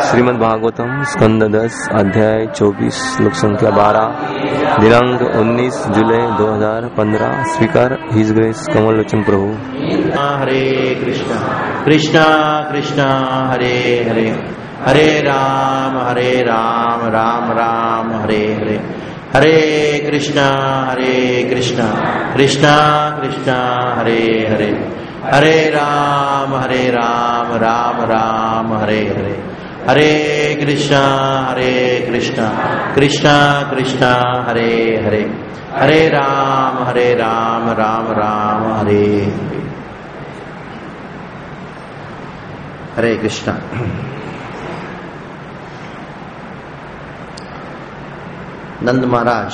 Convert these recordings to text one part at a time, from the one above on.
श्रीमद् भागवतम स्कंद 10 अध्याय 24 श्लोक संख्या 12 दिनांक 19 जुलाई 2015 स्वीकार हिज ग्रेस कमल लोचन प्रभु। हरे कृष्णा कृष्णा कृष्णा हरे हरे हरे राम राम राम हरे हरे हरे कृष्णा कृष्णा कृष्णा हरे हरे हरे राम राम राम हरे हरे हरे कृष्णा कृष्णा कृष्णा हरे हरे हरे राम राम राम हरे हरे। हरे कृष्णा। नंद महाराज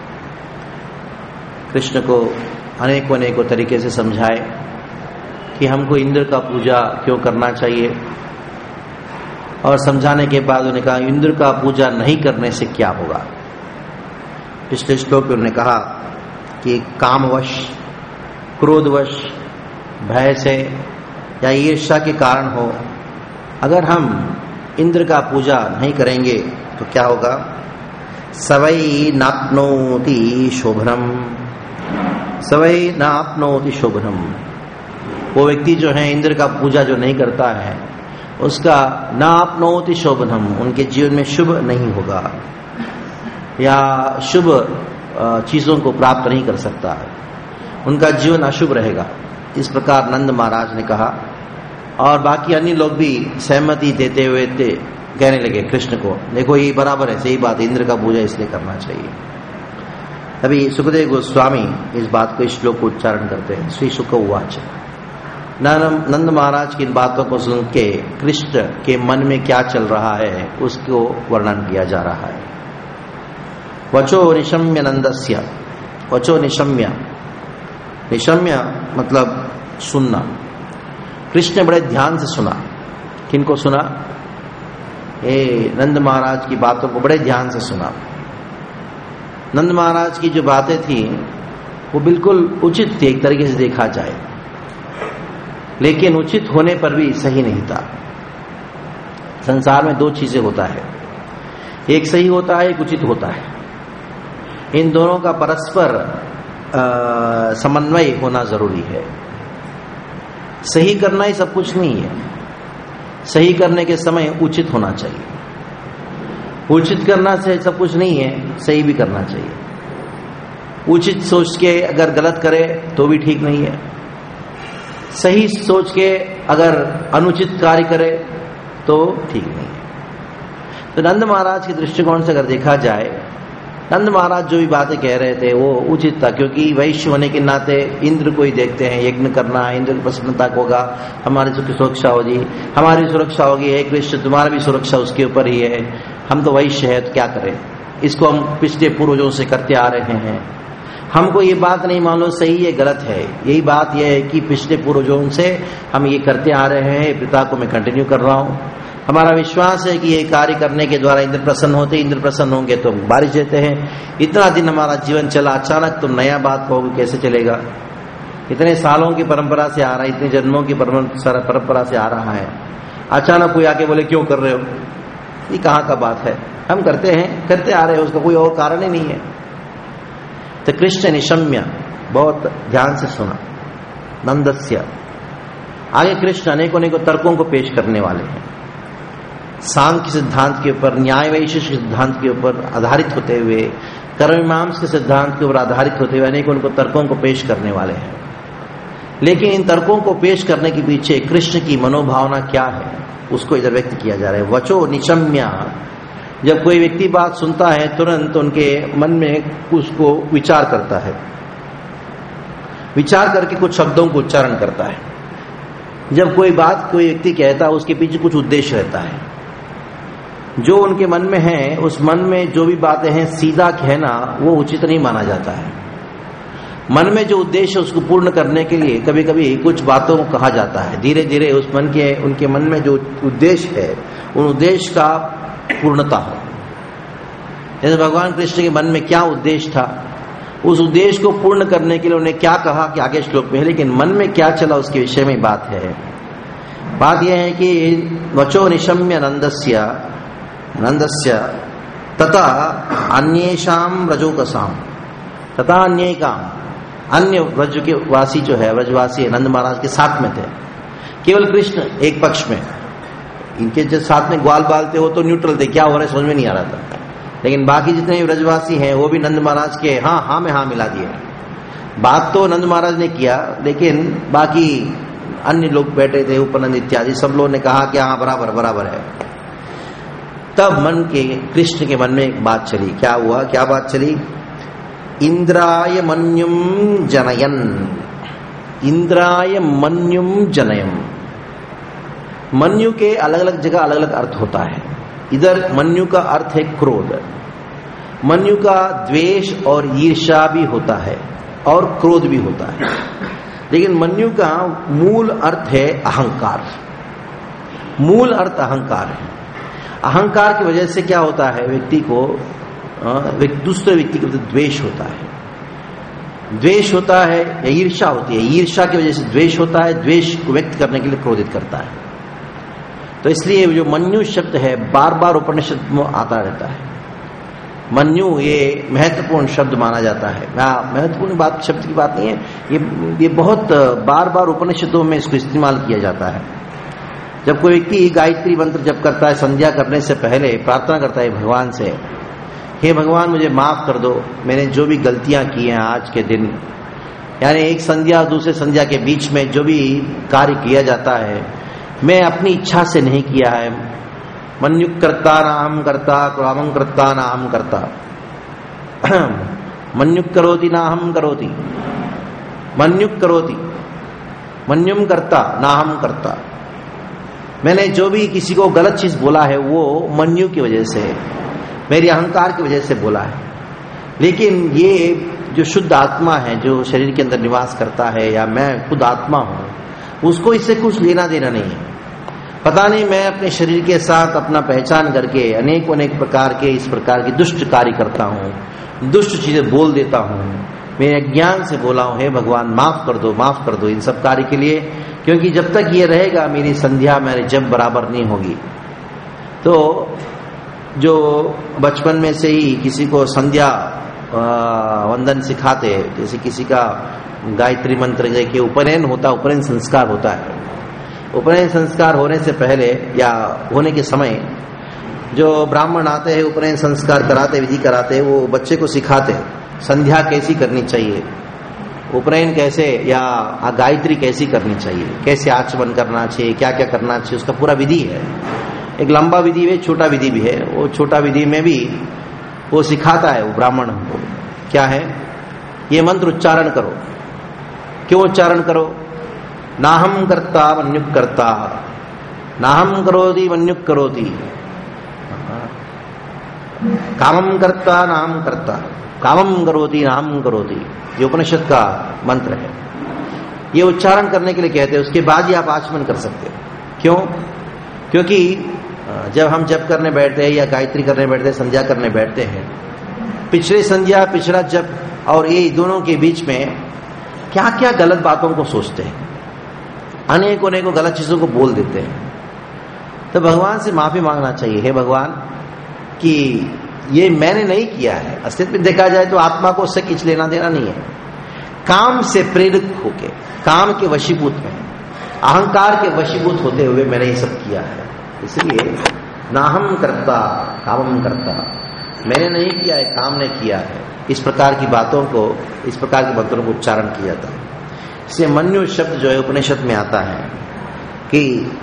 कृष्ण को अनेकों तरीके से समझाए कि हमको इंद्र का पूजा क्यों करना चाहिए, और समझाने के बाद उन्होंने कहा इंद्र का पूजा नहीं करने से क्या होगा। पिछले श्लोक में उन्होंने कहा कि कामवश, क्रोधवश, भय से या ईर्ष्या के कारण हो, अगर हम इंद्र का पूजा नहीं करेंगे तो क्या होगा। सवै नाप्नोति शोभनम, सवै नाप्नोति शोभनम। वो व्यक्ति जो है इंद्र का पूजा जो नहीं करता है उसका नाप्नोति शोभनम, उनके जीवन में शुभ नहीं होगा या शुभ चीजों को प्राप्त नहीं कर सकता है, उनका जीवन अशुभ रहेगा। इस प्रकार नंद महाराज ने कहा और बाकी अन्य लोग भी सहमति देते हुए कहने लगे कृष्ण को, देखो ये बराबर है, सही बात, इंद्र का पूजा इसलिए करना चाहिए। तभी सुखदेव गोस्वामी इस बात को, इस श्लोक को उच्चारण करते हैं। श्री शुक उवाच। नंद महाराज की इन बातों को सुन के कृष्ण के मन में क्या चल रहा है उसको वर्णन किया जा रहा है। वचो निशम्य नंदस्य, वचो निशम्य, निशम्य मतलब सुनना। कृष्ण ने बड़े ध्यान से सुना। किनको सुना? नंद महाराज की बातों को बड़े ध्यान से सुना। नंद महाराज की जो बातें थी वो बिल्कुल उचित थी एक तरीके से देखा जाए, लेकिन उचित होने पर भी सही नहीं था। संसार में दो चीजें होता है, एक सही होता है, एक उचित होता है। इन दोनों का परस्पर समन्वय होना जरूरी है। सही करना ही सब कुछ नहीं है। सही करने के समय उचित होना चाहिए। उचित करना से सब कुछ नहीं है, सही भी करना चाहिए। उचित सोच के अगर गलत करे तो भी ठीक नहीं है, सही सोच के अगर अनुचित कार्य करे तो ठीक नहीं है। तो नंद महाराज के दृष्टिकोण से अगर देखा जाए, नंद महाराज जो भी बातें कह रहे थे वो उचित था, क्योंकि वैश्य होने के नाते इंद्र को ही देखते हैं, यज्ञ करना, इंद्र की प्रसन्नता होगा, हमारी सुरक्षा होगी, हमारी सुरक्षा होगी। हे कृष्ण, तुम्हारा भी सुरक्षा उसके ऊपर ही है। हम तो वैश्य है तो क्या करें, इसको हम पिछले पूर्वजों से करते आ रहे हैं। हमको ये बात नहीं मालूम सही है गलत है, यही बात यह है कि पिछले पूर्वजों से हम ये करते आ रहे हैं, पिता को मैं कंटिन्यू कर रहा हूँ। हमारा विश्वास है कि ये कार्य करने के द्वारा इंद्र प्रसन्न होते, इंद्र प्रसन्न होंगे तो बारिश देते हैं। इतना दिन हमारा जीवन चला, अचानक तुम नया बात कहोगे, कैसे चलेगा। इतने सालों की परंपरा से आ रहा है, इतने जन्मों की परंपरा से आ रहा है, अचानक कोई आके बोले क्यों कर रहे हो, ये कहाँ का बात है। हम करते हैं, करते आ रहे हैं, उसका कोई और कारण ही नहीं है। तो कृष्ण निशम्य, बहुत ध्यान से सुना। नंदस्य, आगे कृष्ण अनेकों तर्कों को पेश करने वाले हैं। सांख्य सिद्धांत के ऊपर, न्याय वैशेषिक सिद्धांत के ऊपर आधारित होते हुए, कर्ममीमांसा के सिद्धांत के ऊपर आधारित होते हुए अनेकों तर्कों को पेश करने वाले हैं। लेकिन इन तर्कों को पेश करने के पीछे कृष्ण की मनोभावना क्या है उसको इधर व्यक्त किया जा रहा है। वचो निशम्य, जब कोई व्यक्ति बात सुनता है तुरंत उनके मन में उसको विचार करता है, विचार करके कुछ शब्दों को उच्चारण करता है। जब कोई बात कोई व्यक्ति कहता है उसके पीछे कुछ उद्देश्य रहता है। जो उनके मन में है, उस मन में जो भी बातें हैं सीधा कहना वो उचित नहीं माना जाता है। मन में जो उद्देश्य उसको पूर्ण करने के लिए कभी कभी कुछ बातों को कहा जाता है। धीरे धीरे उस मन के, उनके मन में जो उद्देश्य है उन उद्देश्य का पूर्णता हो। जैसे भगवान कृष्ण के मन में क्या उद्देश्य था, उस उद्देश्य को पूर्ण करने के लिए उन्हें क्या कहा कि आगे श्लोक में है, लेकिन मन में क्या चला उसके विषय में बात है। बात यह है कि वचो निशम्य नंदस्य तथा अन्येषाम रजोकसाम तथा अन्य काम, अन्य व्रज के वासी जो है, व्रजवासी नंद महाराज के साथ में थे। केवल कृष्ण एक पक्ष में, इनके जो साथ में ग्वाल बाल थे वो तो न्यूट्रल थे, क्या हो रहा है समझ में नहीं आ रहा था। लेकिन बाकी जितने व्रजवासी हैं वो भी नंद महाराज के हाँ में हाँ मिला दिए। बात तो नंद महाराज ने किया, लेकिन बाकी अन्य लोग बैठे थे, उपनंद इत्यादि सब लोगों ने कहा कि हाँ बराबर बराबर है। तब कृष्ण के मन में एक बात चली। क्या हुआ, क्या बात चली? इंद्राय मन्युम जनयन, इंद्राय मन्युम जनयम। मन्यु के अलग अलग जगह अलग अलग अर्थ होता है। इधर मन्यु का अर्थ है क्रोध, मन्यु का द्वेष और ईर्ष्या भी होता है और क्रोध भी होता है, लेकिन मन्यु का मूल अर्थ है अहंकार। मूल अर्थ अहंकार है। अहंकार की वजह से क्या होता है, व्यक्ति को दूसरे व्यक्ति के प्रति द्वेष होता है, द्वेष होता है या ईर्ष्या होती है। ईर्ष्या की वजह से द्वेष होता है, द्वेष को व्यक्त करने के लिए क्रोधित करता है। तो इसलिए जो मन्यु शब्द है बार बार उपनिषद में आता रहता है। मन्यु ये महत्वपूर्ण शब्द माना जाता है। महत्वपूर्ण बात शब्द की बात नहीं है, ये बहुत बार बार उपनिषदों में इसको इस्तेमाल किया जाता है। जब कोई व्यक्ति गायत्री मंत्र जप करता है, संध्या करने से पहले प्रार्थना करता है भगवान से, हे भगवान मुझे माफ कर दो, मैंने जो भी गलतियां की हैं आज के दिन, यानी एक संध्या और दूसरे संध्या के बीच में जो भी कार्य किया जाता है मैं अपनी इच्छा से नहीं किया है। मन्युक करता नाहम करता, क्रामं करता नाहम करता, मन्युक करोति नाहम करोति, मन्युक करोति, मन्युम करता नाहम करता। मैंने जो भी किसी को गलत चीज बोला है वो मन्यु की वजह से, मेरी अहंकार की वजह से बोला है। लेकिन ये जो शुद्ध आत्मा है, जो शरीर के अंदर निवास करता है, या मैं खुद आत्मा हूं, उसको इससे कुछ लेना देना नहीं है। पता नहीं मैं अपने शरीर के साथ अपना पहचान करके अनेक प्रकार के इस प्रकार की दुष्ट कार्य करता हूं, दुष्ट चीजें बोल देता हूं, मेरे ज्ञान से बोला हूं, हे भगवान माफ कर दो इन सब कार्य के लिए, क्योंकि जब तक ये रहेगा मेरी संध्या मेरे जब बराबर नहीं होगी। तो जो बचपन में से ही किसी को संध्या वंदन सिखाते, जैसे किसी का गायत्री मंत्र के उपनयन होता, उपनयन संस्कार होता है, उपनयन संस्कार होने से पहले या होने के समय जो ब्राह्मण आते हैं उपनयन संस्कार कराते, विधि कराते, वो बच्चे को सिखाते संध्या कैसी करनी चाहिए, उपनयन कैसे या गायत्री कैसी करनी चाहिए, कैसे आचमन करना चाहिए, क्या क्या करना चाहिए, उसका पूरा विधि है। एक लंबा विधि है, छोटा विधि भी है। वो छोटा विधि में भी वो सिखाता है वो ब्राह्मण को, क्या है, ये मंत्र उच्चारण करो। क्यों उच्चारण करो? नाहम करता मन्युक करता, नाहम करोति मन्युक करोति, कामम करता नाहम करता, कामम करोति नाहम करोति। ये उपनिषद का मंत्र है। ये उच्चारण करने के लिए कहते हैं, उसके बाद ही आप आचमन कर सकते हो। क्यों? क्योंकि जब हम जप करने बैठते हैं या गायत्री करने बैठते हैं, संध्या करने बैठते हैं, पिछले संध्या पिछला जप और ये दोनों के बीच में क्या क्या गलत बातों को सोचते हैं, अनेकों गलत चीजों को बोल देते हैं। तो भगवान से माफी मांगना चाहिए, हे भगवान कि ये मैंने नहीं किया है। अस्तित्व में देखा जाए तो आत्मा को उससे कुछ लेना देना नहीं है। काम से प्रेरित होके, काम के वशीभूत में, अहंकार के वशीभूत होते हुए मैंने ये सब किया है। इसलिए नाहम करता कामम करता, मैंने नहीं किया है, काम ने किया है। इस प्रकार की बातों को, इस प्रकार के मंत्रों को उच्चारण किया जाता है। इससे मन्यु शब्द जो है उपनिषद में आता है कि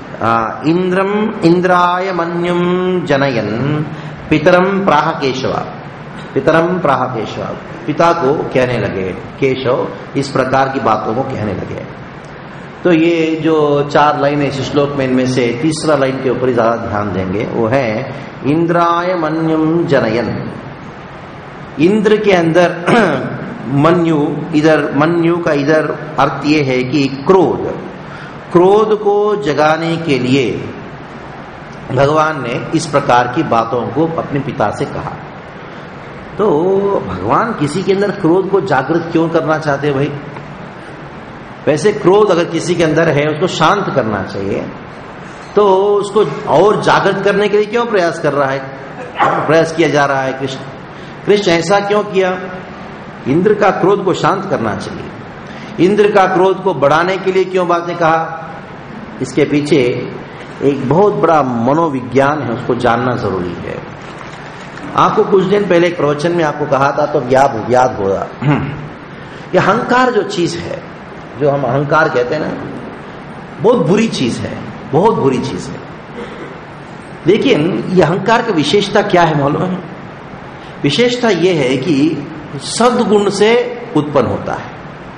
इंद्राय मन्युम जनयन पितरम प्राह केशव, पितरम प्राह केशव, पिता को कहने लगे केशव, इस प्रकार की बातों को कहने लगे। तो ये जो 4 लाइन इस श्लोक में, इनमें से तीसरा लाइन के ऊपर ही ज्यादा ध्यान देंगे, वो है इंद्राय मन्युम जनयन। इंद्र के अंदर मन्यु, इधर मन्यु का इधर अर्थ ये है कि क्रोध, क्रोध को जगाने के लिए भगवान ने इस प्रकार की बातों को अपने पिता से कहा। तो भगवान किसी के अंदर क्रोध को जागृत क्यों करना चाहते हैं भाई? वैसे क्रोध अगर किसी के अंदर है उसको शांत करना चाहिए, तो उसको और जागृत करने के लिए क्यों प्रयास कर रहा है, प्रयास किया जा रहा है कृष्ण ऐसा क्यों किया? इंद्र का क्रोध को शांत करना चाहिए। इंद्र का क्रोध को बढ़ाने के लिए क्यों बातें कहा? इसके पीछे एक बहुत बड़ा मनोविज्ञान है, उसको जानना जरूरी है। आपको कुछ दिन पहले एक प्रवचन में आपको कहा था, तो याद होगा, ये अहंकार जो चीज है, जो हम अहंकार कहते हैं ना, बहुत बुरी चीज है, बहुत बुरी चीज है। लेकिन ये अहंकार की विशेषता क्या है मालूम है? विशेषता ये है कि सद्गुण से उत्पन्न होता है,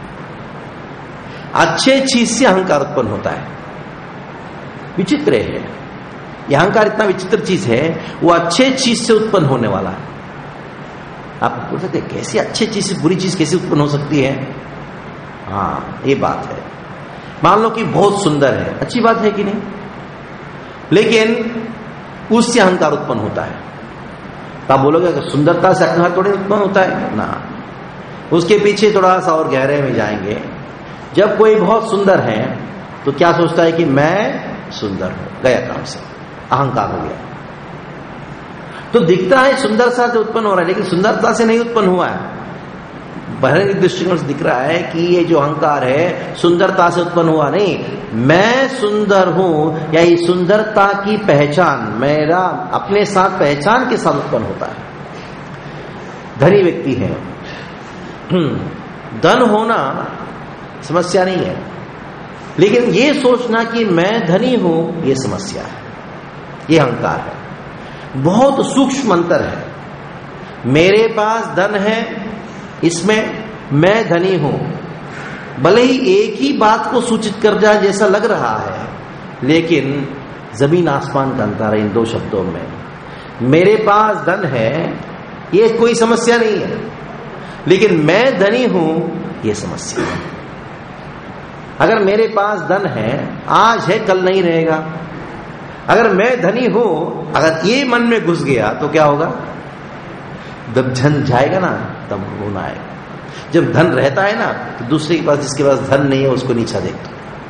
अच्छे चीज से अहंकार उत्पन्न होता है। विचित्र है यह अहंकार, इतना विचित्र चीज है, वो अच्छे चीज से उत्पन्न होने वाला है। आप पूछ सकते हैं कैसी अच्छी चीज से बुरी चीज कैसे उत्पन्न हो सकती है? हाँ, ये बात है। मान लो कि बहुत सुंदर है, अच्छी बात है कि नहीं, लेकिन उससे अहंकार उत्पन्न होता है। तो आप बोलोगे कि सुंदरता से अहंकार थोड़ी उत्पन्न होता है ना। उसके पीछे थोड़ा सा और गहरे में जाएंगे। जब कोई बहुत सुंदर है तो क्या सोचता है कि मैं सुंदर हूं, गया काम से, अहंकार हो गया। तो दिखता है सुंदरता से उत्पन्न हो रहा है, लेकिन सुंदरता से नहीं उत्पन्न हुआ है। बाहरी दृष्टिकोण से दिख रहा है कि ये जो अहंकार है सुंदरता से उत्पन्न हुआ नहीं, मैं सुंदर हूं, या ये सुंदरता की पहचान मेरा अपने साथ पहचान के साथ उत्पन्न होता है। धनी व्यक्ति है, धन होना समस्या नहीं है, लेकिन ये सोचना कि मैं धनी हूं ये समस्या है, ये अहंकार है। बहुत सूक्ष्म अंतर है। मेरे पास धन है, इसमें मैं धनी हूं, भले ही एक ही बात को सूचित कर जाए जैसा लग रहा है, लेकिन जमीन आसमान का अंतर है इन दो शब्दों में। मेरे पास धन है ये कोई समस्या नहीं है, लेकिन मैं धनी हूं ये समस्या है। अगर मेरे पास धन है, आज है कल नहीं रहेगा। अगर मैं धनी हूं, अगर ये मन में घुस गया तो क्या होगा? जब धन जाएगा ना तब रोना आएगा। जब धन रहता है ना तो दूसरे के पास, जिसके पास धन नहीं है उसको नीचा देखता।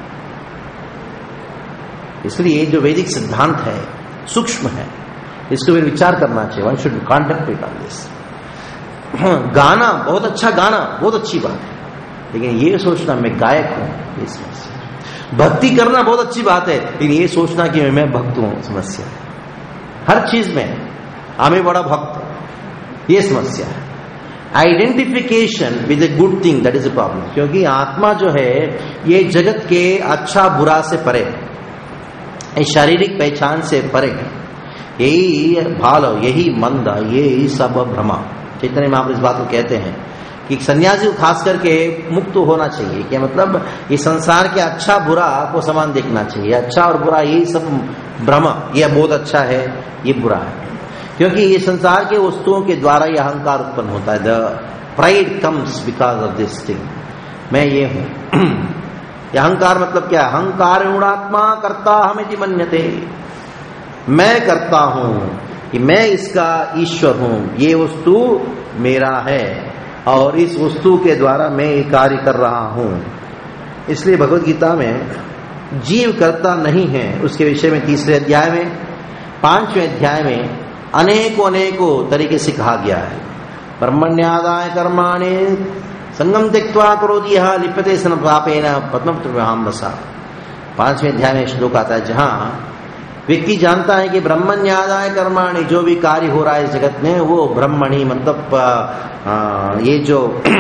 इसलिए जो वैदिक सिद्धांत है सूक्ष्म है, इसको भी विचार करना चाहिए। One should contemplate on this. गाना बहुत अच्छा, गाना बहुत अच्छी बात है, लेकिन ये सोचना मैं गायक हूं ये समस्या। भक्ति करना बहुत अच्छी बात है, लेकिन ये सोचना कि मैं भक्त हूं समस्या। हर चीज में हमें बड़ा भक्त, ये समस्या है। Identification with a good thing, that is a problem. क्योंकि आत्मा जो है ये जगत के अच्छा बुरा से परे है, शारीरिक पहचान से परे है। यही भाल, यही मंद, यही सब भ्रमा। चैतन्य महाप्रभु इस बात को कहते हैं कि सन्यासी को खास करके मुक्त होना चाहिए। क्या मतलब? ये संसार के अच्छा बुरा को समान देखना चाहिए। अच्छा और बुरा यही सब भ्रम, ये बहुत अच्छा है, ये बुरा है। क्योंकि ये संसार के वस्तुओं के द्वारा ये अहंकार उत्पन्न होता है। The pride comes because of this thing, मैं ये हूं। ये अहंकार मतलब क्या? अहंकार गुणात्मा कर्ता हमें मन्यते, मैं करता हूं कि मैं इसका ईश्वर हूं, ये वस्तु मेरा है और इस वस्तु के द्वारा मैं ये कार्य कर रहा हूं। इसलिए भगवद गीता में जीव करता नहीं है उसके विषय में 3 अध्याय में, 5वें अध्याय में अनेकों तरीके से कहा गया है। ब्रह्मण्यादाय कर्माणि संगम त्यक्त्वा करोति यः लिप्यते सन पापेन पद्मपत्रम वसा। 5वें अध्याय में श्लोक आता है जहां व्यक्ति जानता है कि ब्रह्मण्यादाय कर्माणि, जो भी कार्य हो रहा है इस जगत में वो ब्रह्मणि मतलब ये जो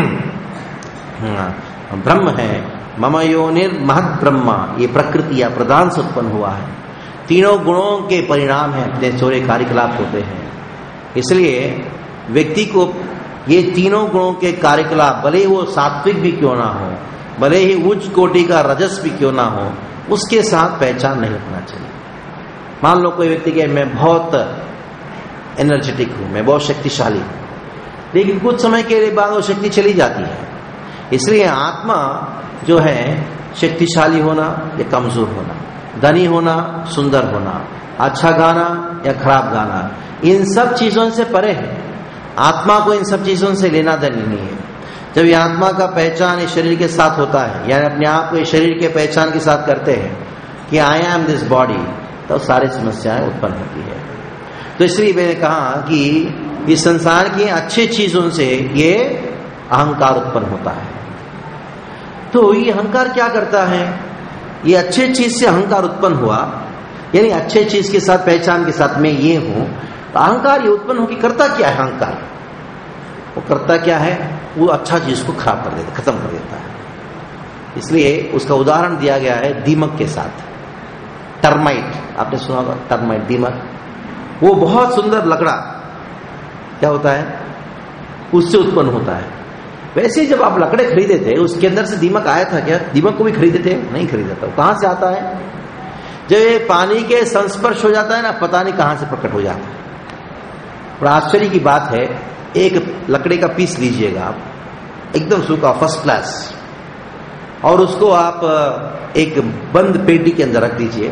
ब्रह्म है, मम योनिर महत् ब्रह्म, ये प्रकृति या प्रधान से उत्पन्न हुआ है। तीनों गुणों के परिणाम है, अपने सारे कार्यकलाप होते हैं। इसलिए व्यक्ति को ये तीनों गुणों के कार्यकलाप, भले ही वो सात्विक भी क्यों ना हो, भले ही उच्च कोटि का रजस भी क्यों ना हो, उसके साथ पहचान नहीं रखना चाहिए। मान लो कोई व्यक्ति कहे मैं बहुत एनर्जेटिक हूं, मैं बहुत शक्तिशाली हूं, लेकिन कुछ समय के बाद वो शक्ति चली जाती है। इसलिए आत्मा जो है शक्तिशाली होना या कमजोर होना, धनी होना, सुंदर होना, अच्छा गाना या खराब गाना, इन सब चीजों से परे है। आत्मा को इन सब चीजों से लेना देना नहीं है। जब ये आत्मा का पहचान इस शरीर के साथ होता है, यानी अपने आप को इस शरीर के पहचान के साथ करते हैं कि आई एम दिस बॉडी, तो सारी समस्याएं उत्पन्न होती है। तो इसलिए मैंने कहा कि इस संसार की अच्छी चीजों से ये अहंकार उत्पन्न होता है। तो ये अहंकार क्या करता है? ये अच्छे चीज से अहंकार उत्पन्न हुआ, यानी अच्छे चीज के साथ, पहचान के साथ मैं ये हूं, तो अहंकार ये उत्पन्न हो कि करता क्या है अहंकार? वो करता क्या है? वो अच्छा चीज को खराब कर देता, खत्म कर देता है। इसलिए उसका उदाहरण दिया गया है दीमक के साथ। टर्माइट, आपने सुना होगा टर्माइट, दीमक। वो बहुत सुंदर लकड़ा क्या होता है? उससे उत्पन्न होता है। वैसे जब आप लकड़े खरीदे थे, उसके अंदर से दीमक आया था क्या? दीमक को भी खरीदे थे? नहीं खरीदा था। कहां से आता है? जब ये पानी के संस्पर्श हो जाता है ना, पता नहीं कहां से प्रकट हो जाता है। और आश्चर्य की बात है, एक लकड़े का पीस लीजिएगा आप, एकदम सूखा, फर्स्ट क्लास, और उसको आप एक बंद पेटी के अंदर रख दीजिए,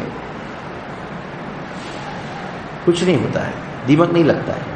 कुछ नहीं होता है, दीमक नहीं लगता है।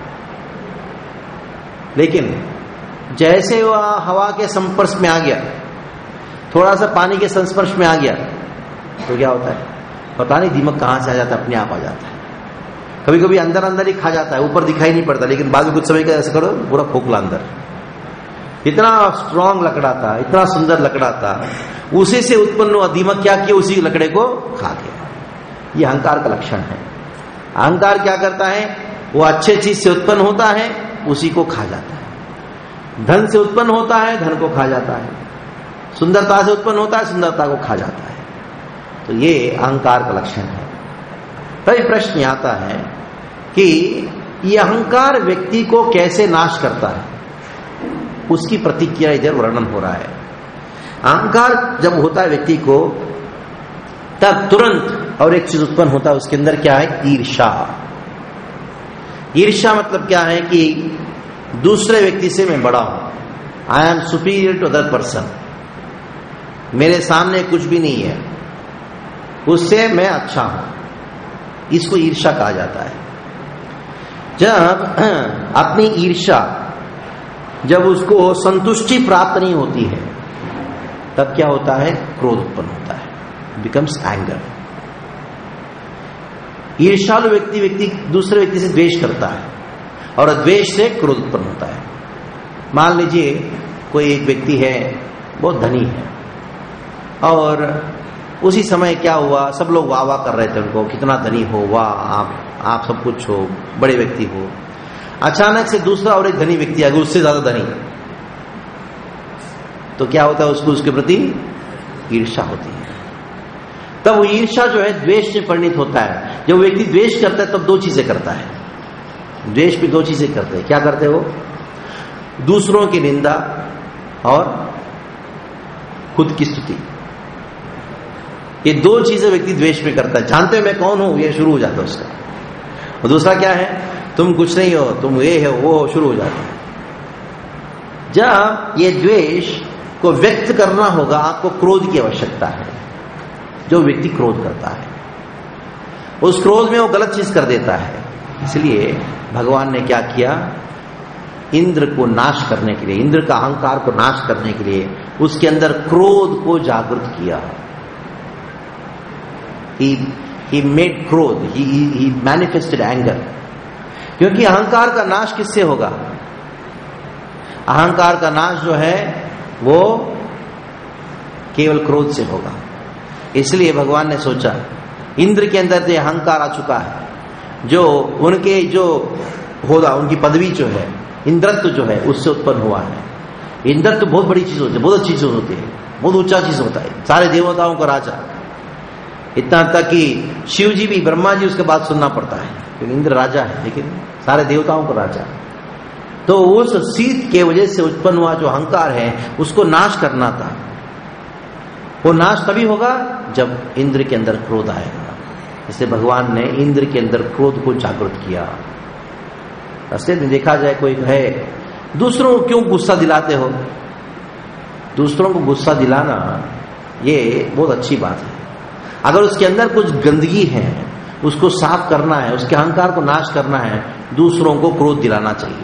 लेकिन जैसे वह हवा के संपर्श में आ गया, थोड़ा सा पानी के संस्पर्श में आ गया, तो क्या होता है? पता नहीं दीमक कहां से आ जाता है, अपने आप आ जाता है। कभी कभी अंदर अंदर ही खा जाता है, ऊपर दिखाई नहीं पड़ता, लेकिन बाद में कुछ समय का ऐसे करो, पूरा खोखला अंदर। इतना स्ट्रांग लकड़ा था, इतना सुंदर लकड़ा था, उसी से उत्पन्न हुआ दीमक क्या किया? उसी लकड़े को खा गया। ये अहंकार का लक्षण है। अहंकार क्या करता है? वो अच्छे चीज से उत्पन्न होता है, उसी को खा जाता है। धन से उत्पन्न होता है, धन को खा जाता है। सुंदरता से उत्पन्न होता है, सुंदरता को खा जाता है। तो ये अहंकार का लक्षण है। तभी प्रश्न आता है कि ये अहंकार व्यक्ति को कैसे नाश करता है, उसकी प्रतिक्रिया इधर वर्णन हो रहा है। अहंकार जब होता है व्यक्ति को, तब तुरंत और एक चीज उत्पन्न होता है उसके अंदर, क्या है? ईर्ष्या। ईर्ष्या मतलब क्या है? कि दूसरे व्यक्ति से मैं बड़ा हूं, I am superior to other person, मेरे सामने कुछ भी नहीं है, उससे मैं अच्छा हूं। इसको ईर्ष्या कहा जाता है। जब अपनी ईर्ष्या, जब उसको संतुष्टि प्राप्त नहीं होती है, तब क्या होता है? क्रोध उत्पन्न होता है, बिकम्स एंगर। ईर्ष्यालु व्यक्ति दूसरे व्यक्ति से द्वेष करता है, और द्वेष से क्रोध उत्पन्न होता है। मान लीजिए कोई एक व्यक्ति है, बहुत धनी है, और उसी समय क्या हुआ? सब लोग वाह वाह कर रहे थे उनको, कितना धनी हो, वाह आप सब कुछ हो, बड़े व्यक्ति हो। अचानक से दूसरा और एक धनी व्यक्ति आ गया, उससे ज्यादा धनी, तो क्या होता है? उसको उसके प्रति ईर्ष्या होती है। तब वो ईर्ष्या जो है द्वेष से परिणित होता है। जब व्यक्ति द्वेष करता है, तब दो चीजें करता है। द्वेष भी दो चीजें करते हैं। क्या करते हो? दूसरों की निंदा और खुद की स्तुति। ये दो चीजें व्यक्ति द्वेष में करता है। जानते हो मैं कौन हूं, ये शुरू हो जाता है उसका। और दूसरा क्या है? तुम कुछ नहीं हो, तुम ये हो, वो शुरू हो जाता है। जब ये द्वेष को व्यक्त करना होगा, आपको क्रोध की आवश्यकता है। जो व्यक्ति क्रोध करता है, उस क्रोध में वो गलत चीज कर देता है। इसलिए भगवान ने क्या किया? इंद्र को नाश करने के लिए, इंद्र का अहंकार को नाश करने के लिए उसके अंदर क्रोध को जागृत किया। He made क्रोध, he manifested anger। क्योंकि अहंकार का नाश किससे होगा? अहंकार का नाश जो है वो केवल क्रोध से होगा। इसलिए भगवान ने सोचा, इंद्र के अंदर जो अहंकार आ चुका है, जो उनके जो होदा, उनकी पदवी जो है, इंद्रत्व जो है, उससे उत्पन्न हुआ है। इंद्रत्व बहुत बड़ी चीज होती है, बहुत अच्छी चीज होती है, बहुत ऊंचा चीज होता है, सारे देवताओं का राजा। इतना तक कि शिव जी भी, ब्रह्मा जी, उसके बात सुनना पड़ता है, क्योंकि इंद्र राजा है, लेकिन सारे देवताओं का राजा। तो उस शीत के वजह से उत्पन्न हुआ जो अहंकार है, उसको नाश करना था। वो नाश तभी होगा जब इंद्र के अंदर क्रोध आएगा। इसलिए भगवान ने इंद्र के अंदर क्रोध को जागृत किया। रास्ते में देखा जाए, कोई है, दूसरों को क्यों गुस्सा दिलाते हो? दूसरों को गुस्सा दिलाना ये बहुत अच्छी बात है। अगर उसके अंदर कुछ गंदगी है, उसको साफ करना है, उसके अहंकार को नाश करना है, दूसरों को क्रोध दिलाना चाहिए।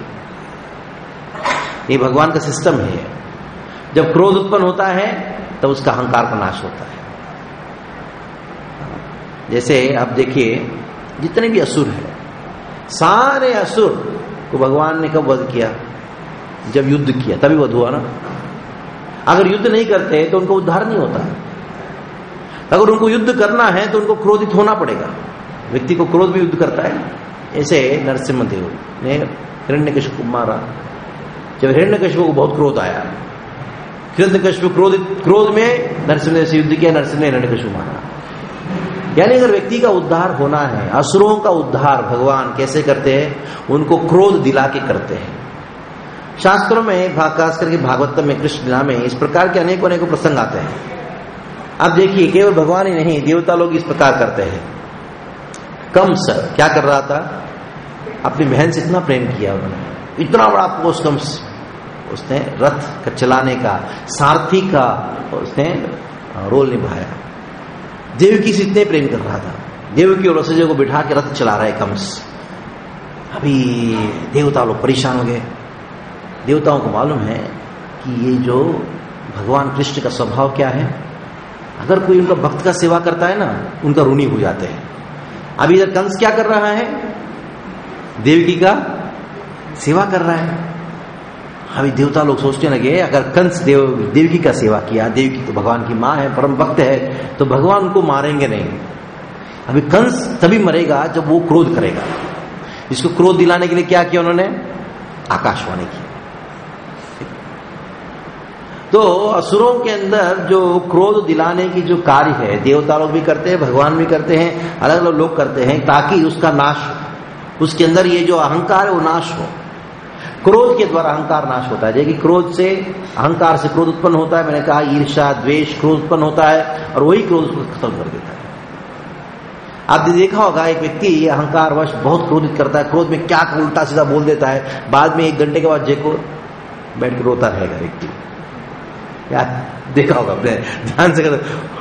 ये भगवान का सिस्टम है। जब क्रोध उत्पन्न होता है, तब उसका अहंकार का नाश होता है। जैसे अब देखिए जितने भी असुर है, सारे असुर को भगवान ने कब वध किया? जब युद्ध किया तभी वध हुआ ना। अगर युद्ध नहीं करते तो उनको उद्धार नहीं होता। अगर उनको युद्ध करना है तो उनको क्रोधित होना पड़ेगा। व्यक्ति को क्रोध भी युद्ध करता है। ऐसे नरसिम्हदेव ने हिरण्यकशिपु को मारा। जब हिरण्यकशिपु को बहुत क्रोध आया, हिरण्यकशिपु क्रोध में नरसिम्हदेव से युद्ध किया, नरसिम्ह ने हिरण्यकशिपु मारा। यानी अगर व्यक्ति का उद्धार होना है, असुरों का उद्धार भगवान कैसे करते हैं? उनको क्रोध दिला के करते हैं। शास्त्रों में, खास करके भागवतम में, कृष्ण लीला में इस प्रकार के अनेकों अनेकों प्रसंग आते हैं। अब देखिए केवल भगवान ही नहीं, देवता लोग इस प्रकार करते हैं। कंस क्या कर रहा था? अपनी बहन से इतना प्रेम किया उन्होंने, इतना बड़ा पोस्ट कंस, उसने रथ का चलाने का, सारथी का उसने रोल निभाया। देवकी से इतने प्रेम कर रहा था, देवकी और वसुदेव को बिठा के रथ चला रहा है कंस। अभी देवता लोग परेशान हो गए। देवताओं को मालूम है कि ये जो भगवान कृष्ण का स्वभाव क्या है, अगर कोई उनका भक्त का सेवा करता है ना, उनका ऋणी हो जाते हैं। अभी इधर कंस क्या कर रहा है? देवकी का सेवा कर रहा है। अभी देवता लोग सोचने लगे अगर कंस देवकी का सेवा किया, देवकी तो भगवान की माँ है, परम भक्त है, तो भगवान उनको मारेंगे नहीं। अभी कंस तभी मरेगा जब वो क्रोध करेगा। इसको क्रोध दिलाने के लिए क्या किया उन्होंने? आकाशवाणी की। तो असुरों के अंदर जो क्रोध दिलाने की जो कार्य है, देवता लोग भी करते हैं, भगवान भी करते हैं, अलग अलग लोग करते हैं, ताकि उसका नाश हो। उसके अंदर ये जो अहंकार है वो नाश हो। क्रोध के द्वारा अहंकार नाश होता है। देखिए क्रोध से, अहंकार से क्रोध उत्पन्न होता है। मैंने कहा ईर्ष्या, द्वेष, क्रोध उत्पन्न होता है और वही क्रोध उसको खत्म कर देता है। आपने देखा होगा एक व्यक्ति अहंकारवश बहुत क्रोधित करता है, क्रोध में क्या उल्टा सीधा बोल देता है, बाद में 1 घंटे के बाद जेको बैठ कर रोता रहेगा व्यक्ति। क्या देखा होगा आपने? ध्यान से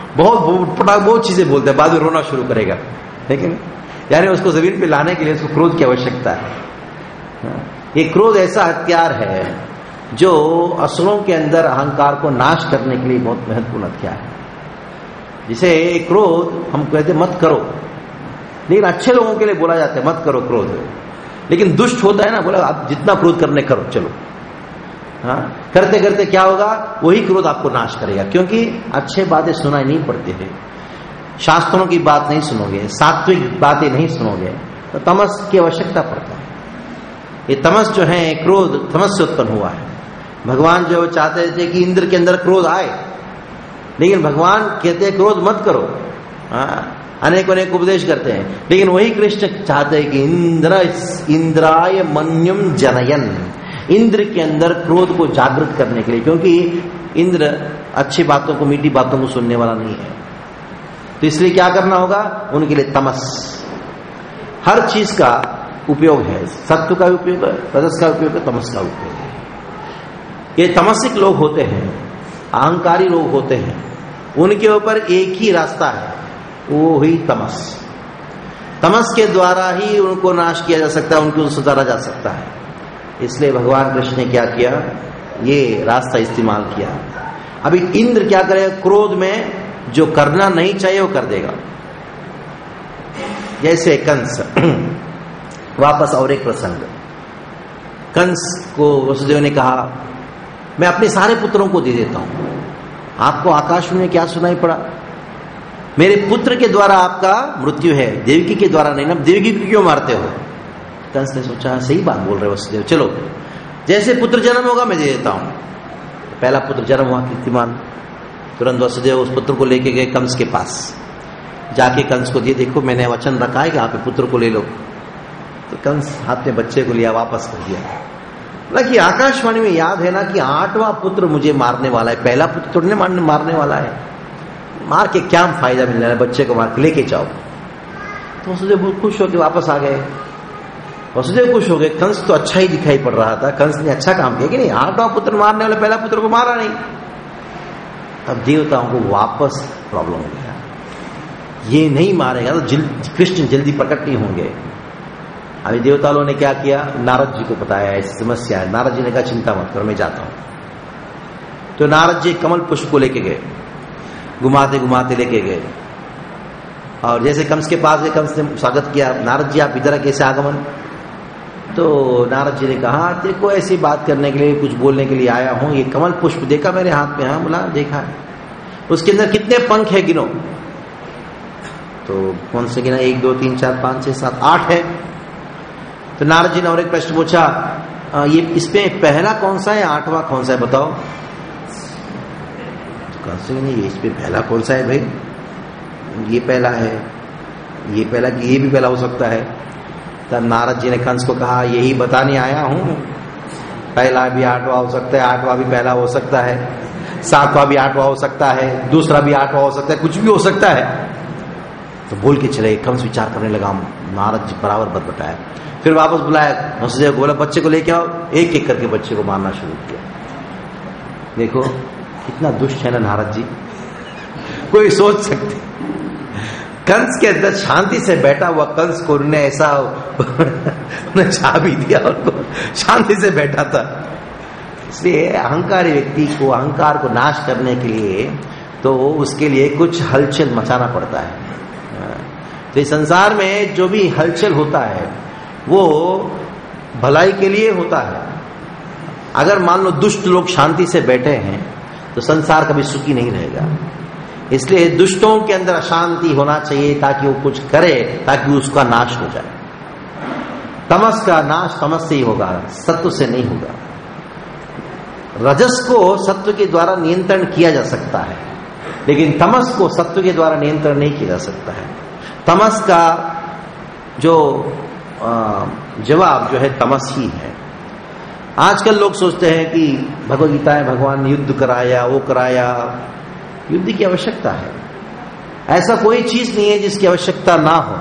बहुत चीजें बोलते हैं, बाद में रोना शुरू करेगा। लेकिन यानी उसको जमीन पे लाने के लिए उसको क्रोध की आवश्यकता है। ये क्रोध ऐसा हथियार है जो असुरों के अंदर अहंकार को नाश करने के लिए बहुत महत्वपूर्ण हथियार है। जिसे क्रोध हम कहते मत करो, लेकिन अच्छे लोगों के लिए बोला जाता है मत करो क्रोध। लेकिन दुष्ट होता है ना, बोला आप जितना क्रोध करने करो, चलो। हाँ, करते करते क्या होगा? वही क्रोध आपको नाश करेगा, क्योंकि अच्छे बातें सुनाई नहीं पड़ती है, शास्त्रों की बात नहीं सुनोगे, सात्विक बातें नहीं सुनोगे, तो तमस की आवश्यकता पड़ता है। ये तमस जो है, क्रोध तमस से उत्पन्न हुआ है। भगवान जो चाहते थे कि इंद्र के अंदर क्रोध आए, लेकिन भगवान कहते हैं क्रोध मत करो। अनेक अनेक उपदेश करते हैं, लेकिन वही कृष्ण चाहते हैं कि इंद्राय मन्युम जनयन, इंद्र के अंदर क्रोध को जागृत करने के लिए, क्योंकि इंद्र अच्छी बातों को, मीठी बातों को सुनने वाला नहीं है। तो इसलिए क्या करना होगा? उनके लिए तमस, हर चीज का उपयोग है। सत्व का उपयोग है, रजस का उपयोग है, तमस का उपयोग है। ये तमसिक लोग होते हैं, अहंकारी लोग होते हैं, उनके ऊपर एक ही रास्ता है, वो ही तमस। तमस के द्वारा ही उनको नाश किया जा सकता है, उनको सुधारा जा सकता है। इसलिए भगवान कृष्ण ने क्या किया? ये रास्ता इस्तेमाल किया। अभी इंद्र क्या करेगा? क्रोध में जो करना नहीं चाहिए वो कर देगा। जैसे कंस, वापस और एक प्रसंग, कंस को वसुदेव ने कहा मैं अपने सारे पुत्रों को दे देता हूं। आपको आकाश में क्या सुनाई पड़ा? मेरे पुत्र के द्वारा आपका मृत्यु है, देवकी के द्वारा नहीं ना। देवकी को क्यों मारते हो? कंस ने सोचा सही बात बोल रहे वसुदेव, चलो जैसे पुत्र जन्म होगा मैं दे देता हूं। पहला पुत्र जन्म हुआ कीर्तिमान, तुरंत वसुदेव उस पुत्र को लेके गए कंस के पास। जाके कंस को दिए, देखो मैंने वचन रखा है कि आप पुत्र को ले लो। तो कंस हाथ में बच्चे को लिया, वापस कर दिया। बोला कि आकाशवाणी में याद है ना कि 8वां पुत्र मुझे मारने वाला है, पहला पुत्र तुमने मारने वाला है, मार के क्या फायदा मिल रहा है? बच्चे को मार के लेके जाओ। तो वसुदेव बहुत खुश होकर वापस आ गए। वसुदेव खुश हो गए, कंस तो अच्छा ही दिखाई पड़ रहा था, कंस ने अच्छा काम किया कि नहीं, 8वां पुत्र मारने वाले पहला पुत्र को मारा नहीं। अब देवताओं को वापस प्रॉब्लम हो गया, ये नहीं मारेगा तो कृष्ण जल्दी प्रकट नहीं होंगे। अभी देवता लोगों ने क्या किया? नारद जी को बताया ऐसी समस्या है। नारद जी ने कहा चिंता मत करो, मैं जाता हूं। तो नारद जी कमल पुष्प को लेके गए, घुमाते घुमाते लेके गए। और जैसे कंस के पास गए, कंस ने स्वागत किया, नारद जी आप इधर कैसे आगमन? तो नारद जी ने कहा देखो ऐसी बात करने के लिए, कुछ बोलने के लिए आया हूं, ये कमल पुष्प देखा मेरे हाथ में? हाँ, बोला देखा है। उसके अंदर कितने पंख है गिनो? तो कौन से गिना? 1 2 3 4 5 6 7 8 है। तो नारद जी ने और एक प्रश्न पूछा, ये इसमें पहला कौन सा है, 8वां कौन सा है बताओ? कौन से नहीं, इसमें पहला कौन सा है भाई? ये पहला है, ये पहला, ये भी पहला हो सकता है। तब नारद जी ने कंस को कहा यही बताने आया हूं, पहला भी 8वां हो सकता है, 8वां भी पहला हो सकता है, 7वां भी 8वां हो सकता है, दूसरा भी 8वां हो सकता है, कुछ भी हो सकता है। तो बोल के चले। कंस विचार करने लगा, नारद जी बराबर बतबटाया। फिर वापस बुलाया, वसुदेव बोला बच्चे को लेके आओ, एक एक करके बच्चे को मारना शुरू किया। देखो कितना दुष्ट है ना नारद जी, कोई सोच सकते। कंस के अंदर शांति से बैठा हुआ कंस को उन्होंने ऐसा उन्हें छा भी दिया, उनको शांति से बैठा था। इसलिए अहंकारी व्यक्ति को, अहंकार को नाश करने के लिए तो उसके लिए कुछ हलचल मचाना पड़ता है। तो इस संसार में जो भी हलचल होता है वो भलाई के लिए होता है। अगर मान लो दुष्ट लोग शांति से बैठे हैं तो संसार कभी सुखी नहीं रहेगा। इसलिए दुष्टों के अंदर अशांति होना चाहिए ताकि वो कुछ करे, ताकि उसका नाश हो जाए। तमस का नाश तमस से ही होगा, सत्व से नहीं होगा। रजस को सत्व के द्वारा नियंत्रण किया जा सकता है, लेकिन तमस को सत्व के द्वारा नियंत्रण नहीं किया जा सकता है। तमस का जो जवाब जो है तमस ही है। आजकल लोग सोचते हैं कि भगवद गीता है भगवान ने युद्ध कराया, वो कराया। युद्ध की आवश्यकता है, ऐसा कोई चीज नहीं है जिसकी आवश्यकता ना हो।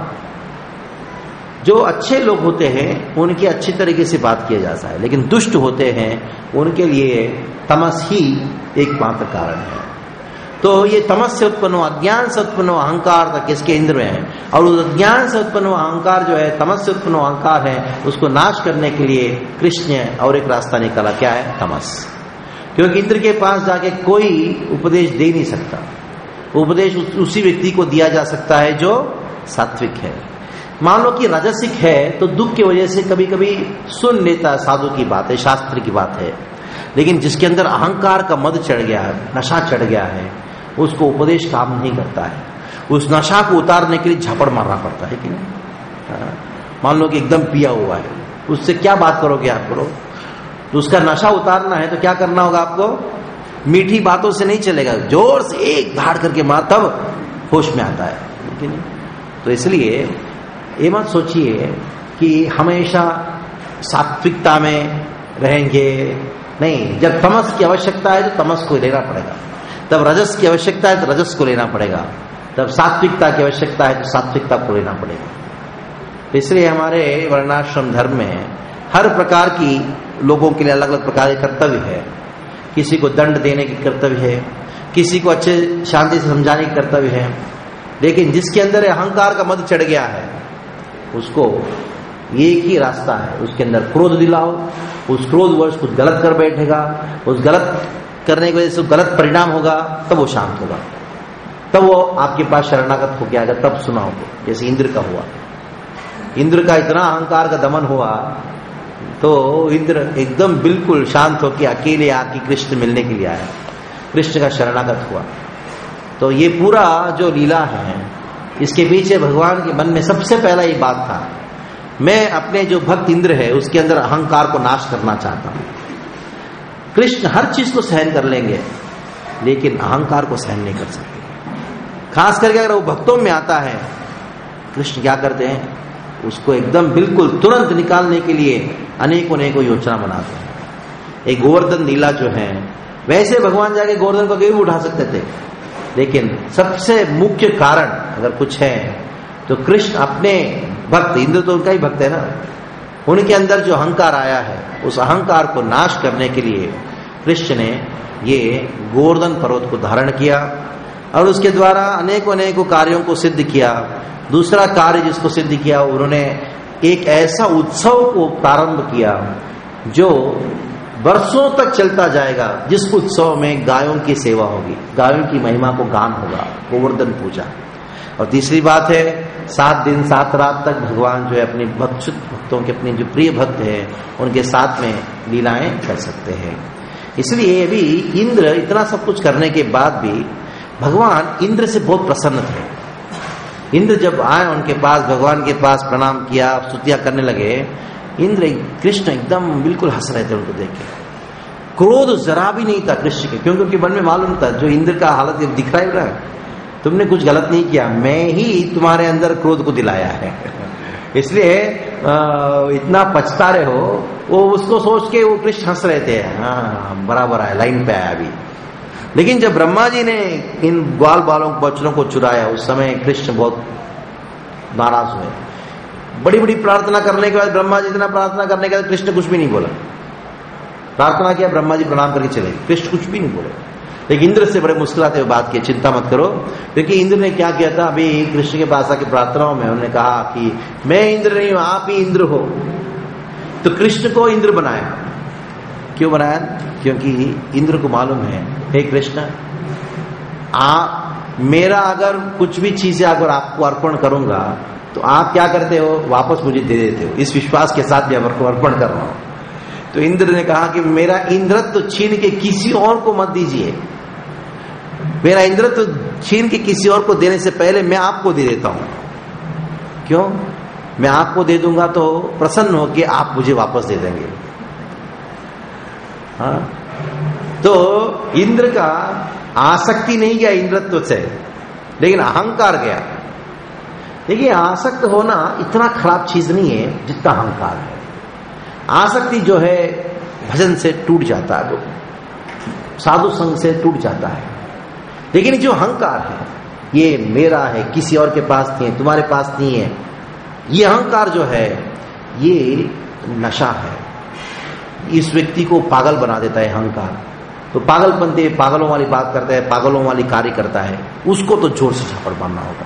जो अच्छे लोग होते हैं उनकी अच्छी तरीके से बात किया जाता है, लेकिन दुष्ट होते हैं उनके लिए तमस ही एकमात्र कारण है। तो ये तमस से उत्पन्न हुआ, अज्ञान से उत्पन्न हुआ अहंकार तक इसके इंद्र में है, और उस अज्ञान से उत्पन्न हुआ अहंकार जो है, तमस से उत्पन्न हुआ अहंकार है, उसको नाश करने के लिए कृष्ण और एक रास्ता निकाला। क्या है? तमस। क्योंकि इंद्र के पास जाके कोई उपदेश दे नहीं सकता। उपदेश उसी व्यक्ति को दिया जा सकता है जो सात्विक है। मान लो कि राजसिक है तो दुख की वजह से कभी कभी सुन लेता है, साधु की बात है, शास्त्र की बात है, लेकिन जिसके अंदर अहंकार का मद चढ़ गया है, नशा चढ़ गया है, उसको उपदेश काम नहीं करता है। उस नशा को उतारने के लिए झापड़ मारना पड़ता है कि नहीं? मान लो कि एकदम पिया हुआ है, उससे क्या बात करोगे आप? करो तो उसका नशा उतारना है तो क्या करना होगा आपको? मीठी बातों से नहीं चलेगा, जोर से एक धाड़ करके मार, तब होश में आता है कि नहीं? तो इसलिए ये मत सोचिए कि हमेशा सात्विकता में रहेंगे, नहीं। जब तमस की आवश्यकता है तो तमस को लेना पड़ेगा, तब रजस की आवश्यकता है तो रजस को लेना पड़ेगा, तब सात्विकता की आवश्यकता है तो सात्विकता को लेना पड़ेगा। इसलिए हमारे वर्णाश्रम धर्म में हर प्रकार की लोगों के लिए अलग अलग प्रकार के कर्तव्य है। किसी को दंड देने की कर्तव्य है, किसी को अच्छे शांति से समझाने की कर्तव्य है, लेकिन जिसके अंदर अहंकार का मद चढ़ गया है उसको एक ही रास्ता है, उसके अंदर क्रोध दिलाओ, उस क्रोधवश कुछ गलत कर बैठेगा, उस गलत करने की वजह से गलत परिणाम होगा, तब वो शांत होगा, तब वो आपके पास शरणागत होकर आएगा, तब सुनाओगे। जैसे इंद्र का हुआ, इंद्र का इतना अहंकार का दमन हुआ तो इंद्र एकदम बिल्कुल शांत होकर अकेले आके कृष्ण मिलने के लिए आया, कृष्ण का शरणागत हुआ। तो ये पूरा जो लीला है इसके पीछे भगवान के मन में सबसे पहला ये बात था, मैं अपने जो भक्त इंद्र है उसके अंदर अहंकार को नाश करना चाहता हूं। कृष्ण हर चीज को सहन कर लेंगे लेकिन अहंकार को सहन नहीं कर सकते। खास करके अगर वो भक्तों में आता है, कृष्ण क्या करते हैं? उसको एकदम बिल्कुल तुरंत निकालने के लिए अनेकों योजना बनाते हैं। एक गोवर्धन लीला जो है, वैसे भगवान जाके गोवर्धन को कभी भी उठा सकते थे, लेकिन सबसे मुख्य कारण अगर कुछ है तो कृष्ण अपने भक्त, इंद्र तो उनका ही भक्त है ना, उनके अंदर जो अहंकार आया है उस अहंकार को नाश करने के लिए कृष्ण ने ये गोवर्धन पर्वत को धारण किया और उसके द्वारा अनेकों कार्यों को सिद्ध किया। दूसरा कार्य जिसको सिद्ध किया, उन्होंने एक ऐसा उत्सव को प्रारंभ किया जो वर्षों तक चलता जाएगा, जिस उत्सव में गायों की सेवा होगी, गायों की महिमा को गान होगा, गोवर्धन पूजा। और तीसरी बात है 7 दिन 7 रात तक भगवान जो है अपने भक्तों के, अपने जो प्रिय भक्त है उनके साथ में लीलाएं कर सकते हैं। इसलिए अभी इंद्र इतना सब कुछ करने के बाद भी भगवान इंद्र से बहुत प्रसन्न थे। इंद्र जब आए उनके पास, भगवान के पास प्रणाम किया, स्तुतियां करने लगे, इंद्र कृष्ण एकदम बिल्कुल हंस रहे थे उनको देख के। क्रोध जरा भी नहीं था कृष्ण के, क्योंकि उनके मन में मालूम था जो इंद्र का हालत दिख रहा है, तुमने कुछ गलत नहीं किया, मैं ही तुम्हारे अंदर क्रोध को दिलाया है, इसलिए इतना पछता रहे हो। वो उसको सोच के वो कृष्ण हंस रहे थे, हाँ बराबर है, लाइन पे आया अभी। लेकिन जब ब्रह्मा जी ने इन ग्वाल बालों बच्चों को चुराया, उस समय कृष्ण बहुत नाराज हुए। बड़ी बड़ी प्रार्थना करने के बाद, ब्रह्मा जी इतना प्रार्थना करने के बाद कृष्ण कुछ भी नहीं बोला। प्रार्थना किया, ब्रह्मा जी प्रणाम करके चले, कृष्ण कुछ भी नहीं बोले। लेकिन इंद्र से बड़े मुस्कुराते हुए बात की, चिंता मत करो, क्योंकि इंद्र ने क्या किया था, अभी कृष्ण के पास आके प्रार्थनाओं में उन्होंने कहा कि मैं इंद्र नहीं हूं, आप ही इंद्र हो। तो कृष्ण को इंद्र बनाया। क्यों बनाया? क्योंकि इंद्र को मालूम है, हे कृष्ण, मेरा अगर कुछ भी चीजें अगर आपको अर्पण करूंगा तो आप क्या करते हो, वापस मुझे दे देते हो। इस विश्वास के साथ मैं आपको अर्पण कर रहा हूं। तो इंद्र ने कहा कि मेरा इंद्रत्व छीन के किसी और को मत दीजिए, मेरा इंद्रत्व छीन के किसी और को देने से पहले मैं आपको दे देता हूं। क्यों? मैं आपको दे दूंगा तो प्रसन्न होकर आप मुझे वापस दे देंगे। हाँ, तो इंद्र का आसक्ति नहीं गया इंद्रत्व से, लेकिन अहंकार गया। देखिए, आसक्त होना इतना खराब चीज नहीं है जितना अहंकार है। आसक्ति जो है भजन से टूट जाता है, साधु संग से टूट जाता है। लेकिन जो अहंकार है, ये मेरा है, किसी और के पास नहीं है, तुम्हारे पास नहीं है, ये अहंकार जो है ये नशा है। इस व्यक्ति को पागल बना देता है अहंकार। तो पागलपंती पागलों वाली बात करता है, पागलों वाली कार्य करता है, उसको तो जोर से झापड़ मारना होगा।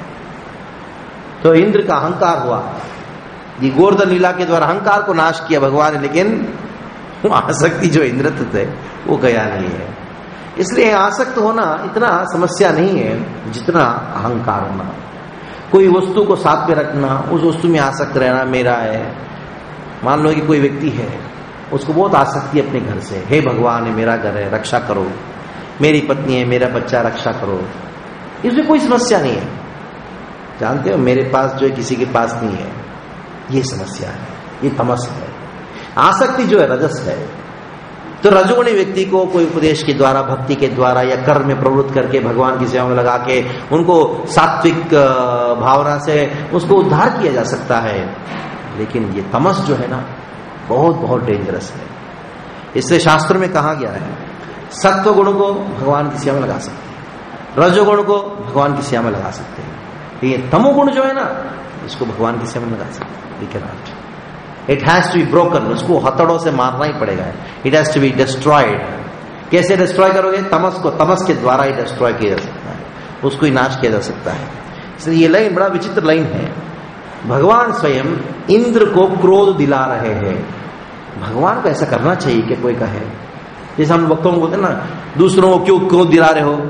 तो इंद्र का अहंकार हुआ, ये गोवर्धन लीला के द्वारा अहंकार को नाश किया भगवान ने, लेकिन आसक्ति जो इंद्रत्व थे वो गया नहीं है। इसलिए आसक्त होना इतना समस्या नहीं है जितना अहंकार होना। कोई वस्तु को साथ में रखना, उस वस्तु में आसक्त रहना, मेरा है। मान लो कि कोई व्यक्ति है, उसको बहुत आसक्ति अपने घर से, हे भगवान ये मेरा घर है, रक्षा करो, मेरी पत्नी है, मेरा बच्चा, रक्षा करो। इसमें कोई समस्या नहीं है। जानते हो, मेरे पास जो है किसी के पास नहीं है, ये समस्या है, ये तमस है। आसक्ति जो है रजस है। तो रजोगुणी व्यक्ति को कोई उपदेश के द्वारा, भक्ति के द्वारा या कर्म में प्रवृत्त करके, भगवान की सेवा में लगा के उनको सात्विक भावना से उसको उद्धार किया जा सकता है। लेकिन ये तमस जो है ना, बहुत बहुत डेंजरस है। इससे शास्त्र में कहा गया है, सत्व गुण को भगवान की सेवा में लगा सकते हैं, रजोगुण को भगवान की सेवा में लगा सकते हैं। ये तमोगुण जो है ना, इसको भगवान की सेवा में लगा सकते हैं। We can not, it has to be broken. उसको हथौड़ों से मारना ही पड़ेगा। It has to be destroyed. कैसे डिस्ट्रॉय करोगे? तमस को, तमस के द्वारा ही डिस्ट्रॉय किया जा सकता है, उसको ही नाश किया जा सकता है। इसलिए ये लाइन बड़ा विचित्र लाइन है। भगवान स्वयं इंद्र को क्रोध दिला रहे हैं। भगवान को ऐसा करना चाहिए कि कोई कहे, जैसे हम भक्तों को बोलते हैं ना, दूसरों को क्यों क्रोध दिला रहे हो,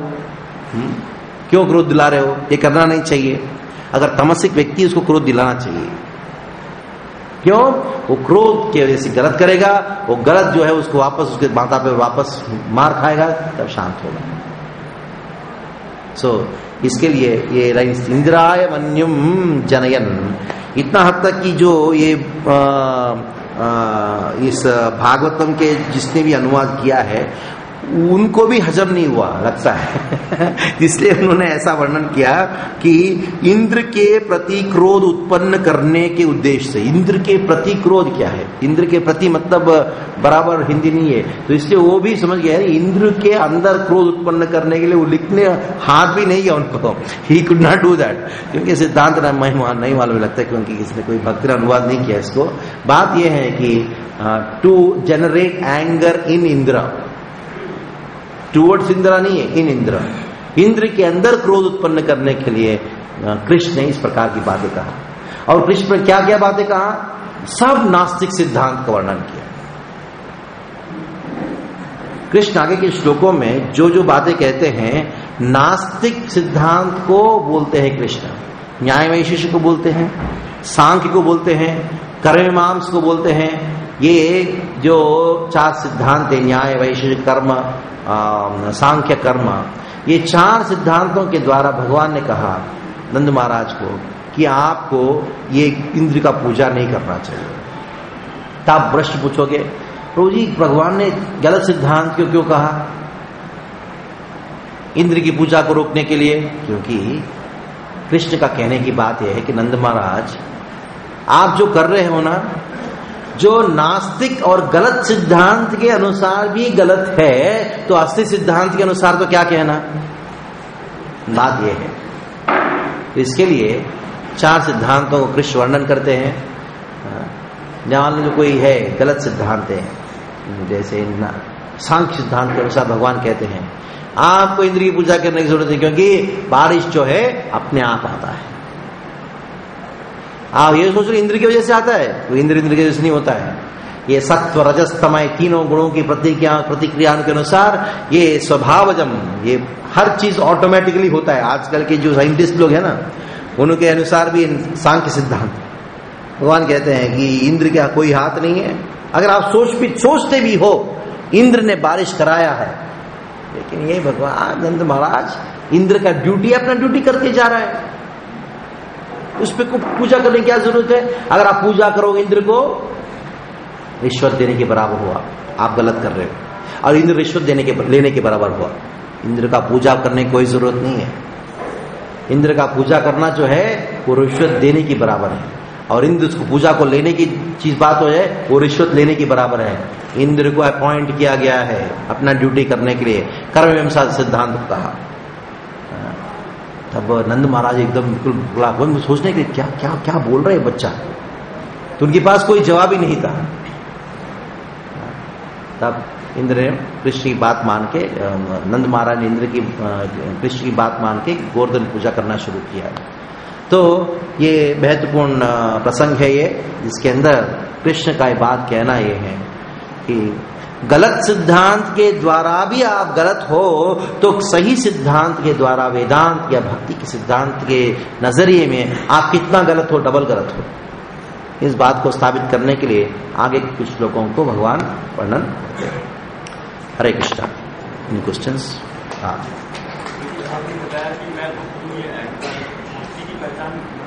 क्यों क्रोध दिला रहे हो, ये करना नहीं चाहिए। अगर तमसिक व्यक्ति, उसको क्रोध दिलाना चाहिए। क्यों? वो क्रोध की वजह से गलत करेगा, वो गलत जो है उसको वापस उसके माता पे वापस मार खाएगा, तब शांत होगा। इसके लिए ये इंद्राय मन्युम जनयन, इतना हद तक कि जो ये इस भागवतम के जिसने भी अनुवाद किया है उनको भी हजम नहीं हुआ लगता है। इसलिए उन्होंने ऐसा वर्णन किया कि इंद्र के प्रति क्रोध उत्पन्न करने के उद्देश्य से। इंद्र के प्रति क्रोध क्या है? इंद्र के प्रति मतलब बराबर हिंदी नहीं है, तो इसलिए वो भी समझ गया इंद्र के अंदर क्रोध उत्पन्न करने के लिए वो लिखने हाथ भी नहीं गया उनको। He could not do that, क्योंकि सिद्धांत नहीं मालूम लगता, क्योंकि किसने कोई भक्त अनुवाद नहीं किया इसको। बात यह है कि to generate anger in Indra, towards Indra नहीं है, इन इंद्र, इंद्र के अंदर क्रोध उत्पन्न करने के लिए कृष्ण ने इस प्रकार की बातें कहा। और कृष्ण ने क्या क्या बातें कहा? सब नास्तिक सिद्धांत का वर्णन किया। कृष्ण आगे के श्लोकों में जो जो बातें कहते हैं नास्तिक सिद्धांत को बोलते हैं कृष्ण, न्याय वैशेषिक को बोलते हैं, सांख्य को बोलते हैं, कर्ममीमांसा को बोलते हैं। ये जो 4 सिद्धांत है, न्याय वैशेषिक कर्म सांख्य कर्म, ये 4 सिद्धांतों के द्वारा भगवान ने कहा नंद महाराज को कि आपको ये इंद्र का पूजा नहीं करना चाहिए। तो आप प्रश्न पूछोगे, प्रभु जी भगवान ने गलत सिद्धांत क्यों कहा इंद्र की पूजा को रोकने के लिए? क्योंकि कृष्ण का कहने की बात यह है कि नंद महाराज आप जो कर रहे हो ना, जो नास्तिक और गलत सिद्धांत के अनुसार भी गलत है, तो असली सिद्धांत के अनुसार तो क्या कहना? बात यह है। तो इसके लिए 4 सिद्धांतों को कृष्ण वर्णन करते हैं। जहां जो कोई है गलत सिद्धांत है, जैसे सांख्य सिद्धांत के अनुसार भगवान कहते हैं आपको इंद्र की पूजा करने की जरूरत है, क्योंकि बारिश जो है अपने आप आता है। आप ये सोच रहे इंद्र की वजह से आता है, तो इंद्र की वजह से नहीं होता है। ये सत्व रजस तमय तीनों गुणों की प्रतिक्रिया के अनुसार ये स्वभावजम, ये हर चीज ऑटोमेटिकली होता है। आजकल के जो साइंटिस्ट लोग हैं ना, उनके अनुसार भी सांख्य सिद्धांत, भगवान कहते हैं कि इंद्र का कोई हाथ नहीं है। अगर आप सोचते भी हो इंद्र ने बारिश कराया है, लेकिन ये भगवान नंद महाराज इंद्र का ड्यूटी अपना ड्यूटी करके जा रहा है, उस पर पूजा करने की क्या जरूरत है? अगर आप पूजा करोगे इंद्र को, रिश्वत देने के बराबर हुआ, आप गलत कर रहे हो। और इंद्र रिश्वत लेने के बराबर हुआ। इंद्र का पूजा करने की कोई जरूरत नहीं है। इंद्र का पूजा करना जो है वो रिश्वत देने की बराबर है, और इंद्र उसको पूजा को लेने की चीज बात हो जाए वो रिश्वत लेने की बराबर है। इंद्र को अपॉइंट किया गया है अपना ड्यूटी करने के लिए, कर्ममीमांसा सिद्धांत कहा। तब नंद महाराज एकदम बिल्कुल सोचने के क्या क्या क्या बोल रहे बच्चा, तो उनके पास कोई जवाब ही नहीं था। तब इंद्र ने कृष्ण की बात मान के, नंद महाराज ने इंद्र की कृष्ण की बात मान के गोवर्धन पूजा करना शुरू किया। तो ये महत्वपूर्ण प्रसंग है ये, जिसके अंदर कृष्ण का बात कहना ये है कि गलत सिद्धांत के द्वारा भी आप गलत हो, तो सही सिद्धांत के द्वारा, वेदांत या भक्ति के सिद्धांत के नजरिए में आप कितना गलत हो, डबल गलत हो। इस बात को स्थापित करने के लिए आगे कुछ लोगों को भगवान वर्णन करते हैं। हरे कृष्णा। In questions? हाँ,